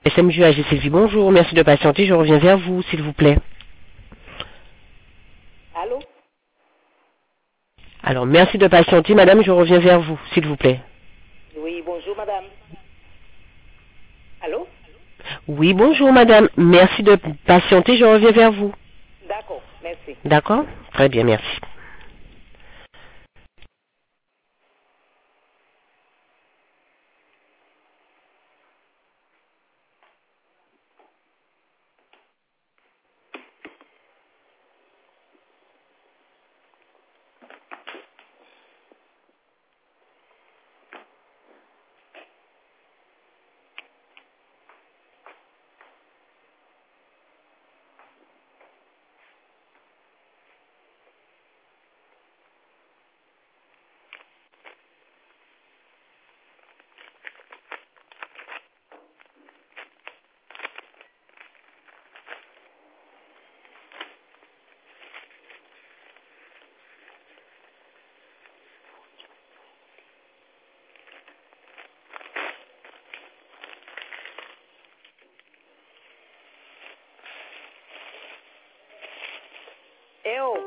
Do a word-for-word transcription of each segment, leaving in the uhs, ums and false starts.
S M J A G Sylvie, bonjour, merci de patienter, je reviens vers vous, s'il vous plaît. Allô? Alors, merci de patienter, madame, je reviens vers vous, s'il vous plaît. Oui, bonjour madame. Allô? Oui, bonjour, madame, merci de patienter, je reviens vers vous. D'accord, merci. D'accord? Très bien, merci. Eh oh!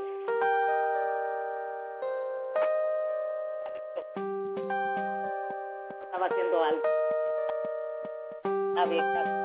Estaba haciendo algo. Está bien, está bien.